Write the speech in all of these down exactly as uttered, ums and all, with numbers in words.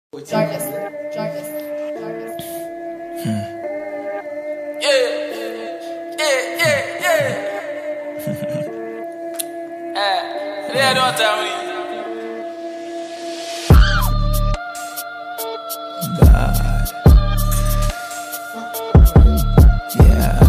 Jarvis, Jarvis, Jarvis. Hmm. Yeah, yeah, yeah, yeah. Eh, they don't tell me. God. Yeah.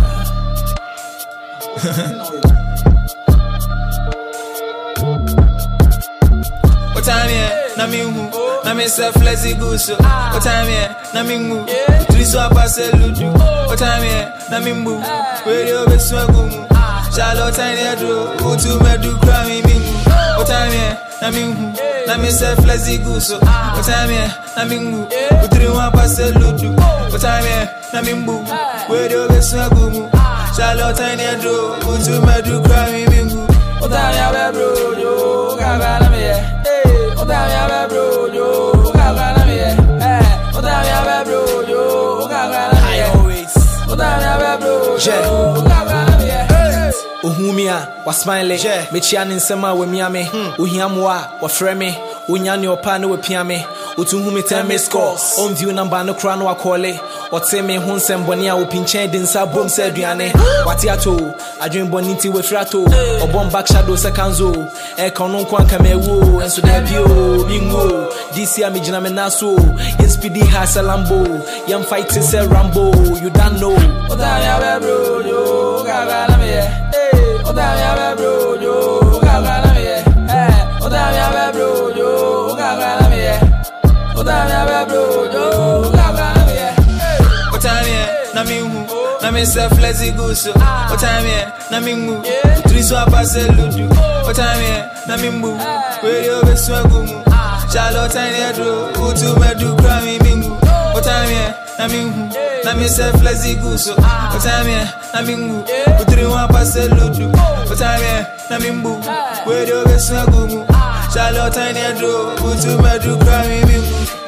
What time here? Na me who? Na me self lazy goose. What time here? Na me who? Three swap pass ludu. What time here? Na me who? Radio be swagum. Charlotte tiny adro. Utu me do crime me. What time here? Na me who? Na me self lazy goose. What time here? Na me who? Three swap pass ludu. What time here? Na me who? Radio be swagum. Charlotte tiny adro. Utu me do crime me. What time here, bro? Yo, gaga me. Otami abe bro yo, ukagana me eh. Otami abe bro yo, ukagana me. I always. Otami abe bro yo, ukagana me. Ohumia wa smile, me chia ni nsema we miame. Ohiamwa wa frɛ me, onya ne opa na we piame. Otuhu me ten me scores. On view number no kra no akole. Ote me hu nsɛm bɔne a opinchen din sa bom sɛ aduane. Wate ato, adwen bɔne ti we frato. Obom back shadow sekanzo. E kono nko anka me wo, enso da bio, bingo. This year me gina me naso. Yes P D has a lambo. Yam fight is a rambo. You don't know. Otami abe bro yo, ukagana me eh. Otami abe bro yo, ukagana me eh. Otami abe bro yo, ukagana me eh. Otami abe bro yo, ukagana me eh. What time here? Na me who? Na me self lazy goose. What time here? Na me who? Three swap pass ludu. What time here? Na me who? Radio be swagum. Charlotte tiny adro. Utu me do crime me. What time here? Na me who? Na me self lazy goose. What time here? Na me who? Three swap pass ludu. What time here? Na me who? Radio be swagum. Charlotte tiny adro. Utu me do crime me.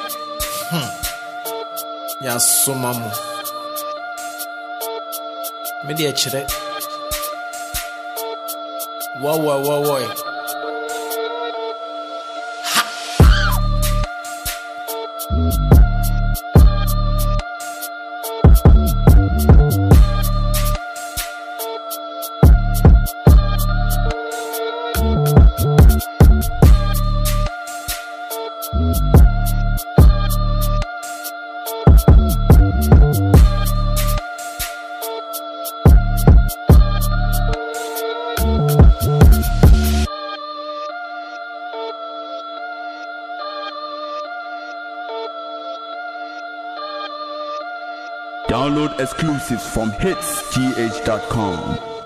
Ya somamu. Me de chere. Wo wo wo wo. Download exclusives from hits g h dot com.